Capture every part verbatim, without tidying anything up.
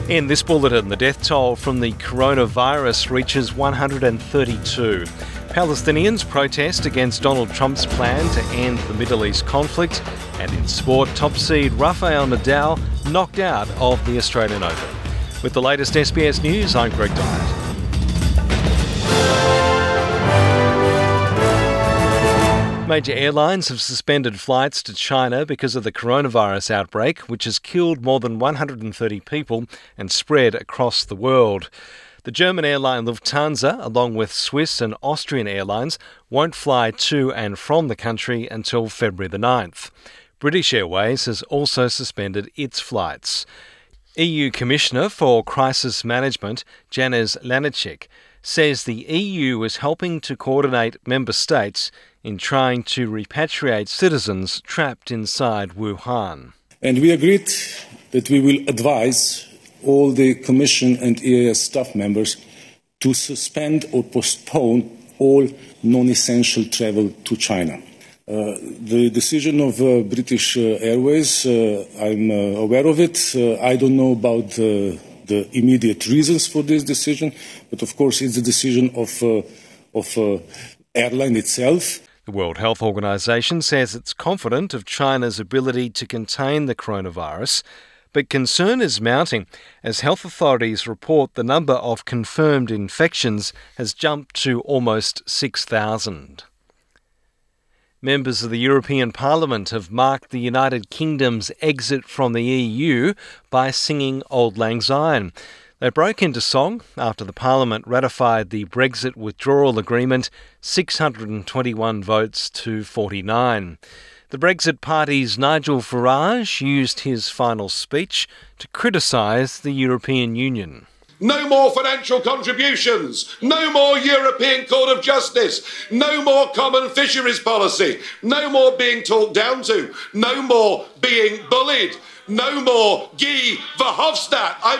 In this bulletin, the death toll from the coronavirus reaches one hundred thirty-two. Palestinians protest against Donald Trump's plan to end the Middle East conflict. And in sport, top seed Rafael Nadal knocked out of the Australian Open. With the latest S B S News, I'm Greg Dyatt. Major airlines have suspended flights to China because of the coronavirus outbreak, which has killed more than one hundred thirty people and spread across the world. The German airline Lufthansa, along with Swiss and Austrian airlines, won't fly to and from the country until February the ninth. British Airways has also suspended its flights. E U Commissioner for Crisis Management, Janez Laniček, says the E U is helping to coordinate member states in trying to repatriate citizens trapped inside Wuhan. And we agreed that we will advise all the Commission and E A S staff members to suspend or postpone all non-essential travel to China. Uh, the decision of uh, British uh, Airways, uh, I'm uh, aware of it. Uh, I don't know about uh, the immediate reasons for this decision, but of course it's the decision of uh, of uh, airline itself. The World Health Organization says it's confident of China's ability to contain the coronavirus, but concern is mounting as health authorities report the number of confirmed infections has jumped to almost six thousand. Members of the European Parliament have marked the United Kingdom's exit from the E U by singing Auld Lang Syne. They broke into song after the Parliament ratified the Brexit withdrawal agreement, six hundred twenty-one votes to forty-nine. The Brexit Party's Nigel Farage used his final speech to criticise the European Union. No more financial contributions, no more European Court of Justice, no more common fisheries policy, no more being talked down to, no more being bullied, no more Guy Verhofstadt. I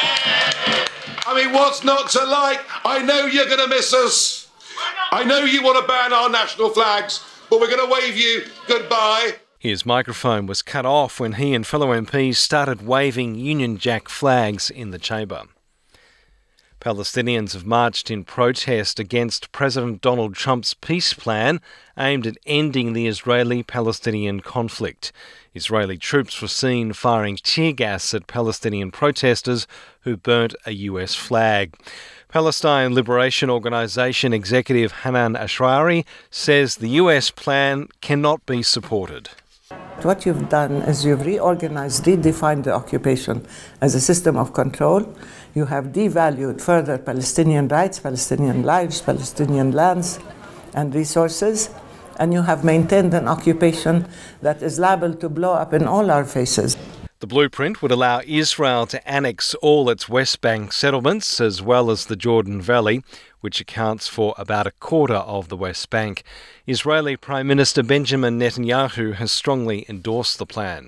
mean, I mean, what's not to like? I know you're going to miss us. I know you want to ban our national flags, but we're going to wave you goodbye. His microphone was cut off when he and fellow M Ps started waving Union Jack flags in the chamber. Palestinians have marched in protest against President Donald Trump's peace plan aimed at ending the Israeli-Palestinian conflict. Israeli troops were seen firing tear gas at Palestinian protesters who burnt a U S flag. Palestine Liberation Organization executive Hanan Ashrawi says the U S plan cannot be supported. What you've done is you've reorganized, redefined the occupation as a system of control. You have devalued further Palestinian rights, Palestinian lives, Palestinian lands and resources, and you have maintained an occupation that is liable to blow up in all our faces. The blueprint would allow Israel to annex all its West Bank settlements as well as the Jordan Valley, which accounts for about a quarter of the West Bank. Israeli Prime Minister Benjamin Netanyahu has strongly endorsed the plan.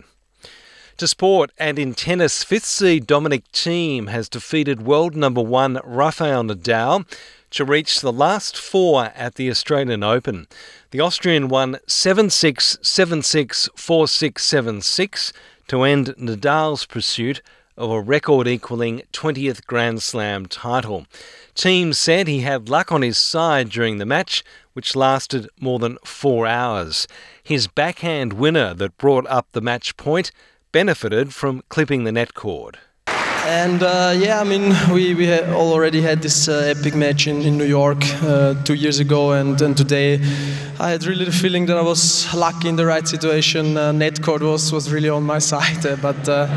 To sport, and in tennis, fifth seed Dominic Thiem has defeated world number one Rafael Nadal to reach the last four at the Australian Open. The Austrian won seven six, seven six, four six, seven six to end Nadal's pursuit of a record-equalling twentieth Grand Slam title. Thiem said he had luck on his side during the match, which lasted more than four hours. His backhand winner that brought up the match point benefited from clipping the net cord. And uh, yeah, I mean, we, we had already had this uh, epic match in, in New York uh, two years ago, and, and today I had really the feeling that I was lucky in the right situation. Uh, net cord was, was really on my side, uh, but uh,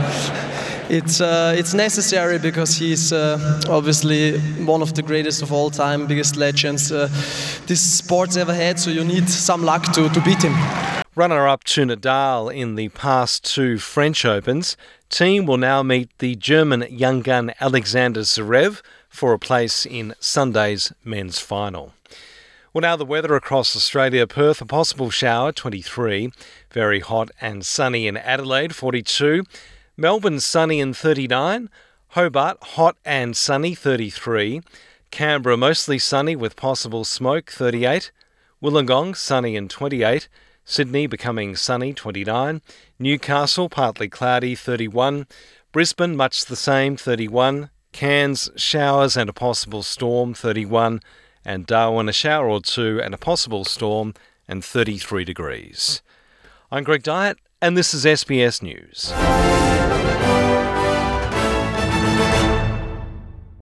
it's uh, it's necessary because he's uh, obviously one of the greatest of all time, biggest legends uh, this sport's ever had, so you need some luck to, to beat him. Runner-up to Nadal in the past two French Opens, Thiem will now meet the German young gun Alexander Zverev for a place in Sunday's men's final. Well, now the weather across Australia. Perth, a possible shower, twenty-three. Very hot and sunny in Adelaide, forty-two. Melbourne, sunny and thirty-nine. Hobart, hot and sunny, thirty-three. Canberra, mostly sunny with possible smoke, thirty-eight. Wollongong, sunny and twenty-eight. Sydney becoming sunny, twenty-nine. Newcastle, partly cloudy, thirty-one. Brisbane, much the same, thirty-one. Cairns, showers and a possible storm, thirty-one. And Darwin, a shower or two and a possible storm, and thirty-three degrees. I'm Greg Dyett, and this is S B S News.